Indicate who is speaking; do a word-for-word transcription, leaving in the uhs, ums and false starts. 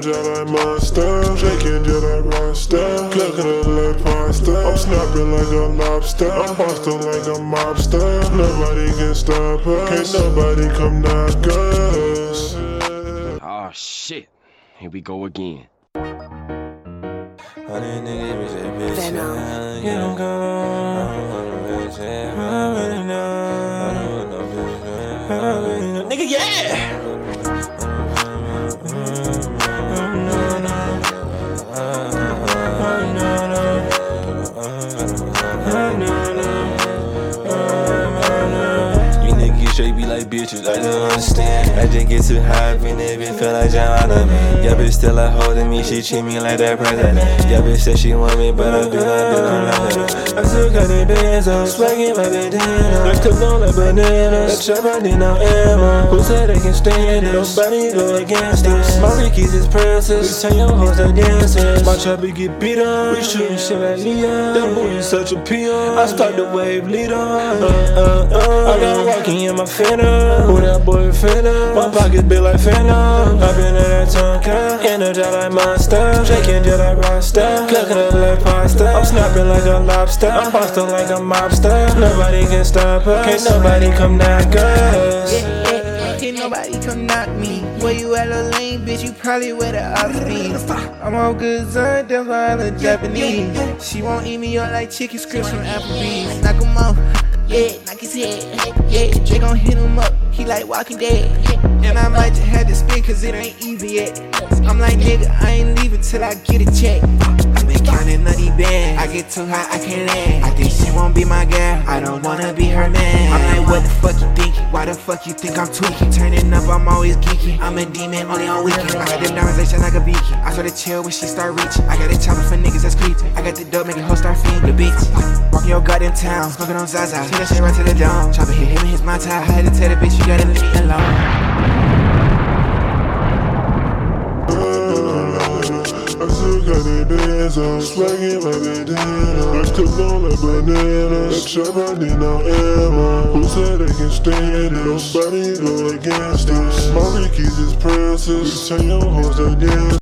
Speaker 1: just like monster, shaking just like rockstar, cooking it like pasta. I'm snapping like a lobster, I'm busting like a mobster. Nobody can stop us, can't nobody come knock us.
Speaker 2: Oh shit, here we go again. Nigga, yeah!
Speaker 3: Straight be like bitches, I don't understand. I just get too high, and that bitch feel like John on me. Your bitch still like holding me, she treat me like that president. Your bitch said she want me, but I do not do not like that. I still got the bands on, swagging my bandana. I cook on like bananas, that trap I need no ammo. Who said they can stand it? Nobody go against us. My Ricky's is princess, we tell your hoes to dancers. My chopper get beat on, we shooting shit like Leon. That boy is such a peon, I start the wave lead on. Uh, uh, uh. I got walking in my Phantom, who that boy Phantom? My pockets big like Phantom. I been in that Tonka, energized like monster, shaking just like rockstar, cooking up like pasta. I'm snapping like a lobster, I'm busting like a mobster. Nobody can stop us, can't nobody come knock us.
Speaker 4: Yeah, yeah, can't nobody come knock me. Where you at, little lame bitch? You probably where the ops be. I'm all good, son, that's why I look Japanese. She won't eat me up like chicken strips from Applebee's. Knock 'em off. Yeah, knock his head. Yeah, Jay gon' hit him up. He like Walking Dead. And I might just have to spin cause it ain't easy yet. I'm like, nigga, I ain't leaving till I get a check. I been counting nutty bands. I get too high, I can't land. I think she won't be my girl. I don't wanna be her man. I'm like, what the fuck you think? Why the fuck you think I'm tweaking? Turning up, I'm always geeky. I'm a demon only on weekends. I got them diamonds, they shine like a beacon. I sort of chill when she start reaching. I got a chopper for niggas that's creeping. I got the dope, making hoes start feeding the beats. Walking your goddamn town, smoking on Zaza. Take that shit right to the dome. Chopper hit him and his my tie. I had to tell the bitch you gotta leave me alone.
Speaker 1: I still got the bands on, swagging my bandana. I cook on like bananas, that trap I need no ammo. Who said they can stand it? Nobody go against us. My Ricky's is princess, we tell your hoes to dance.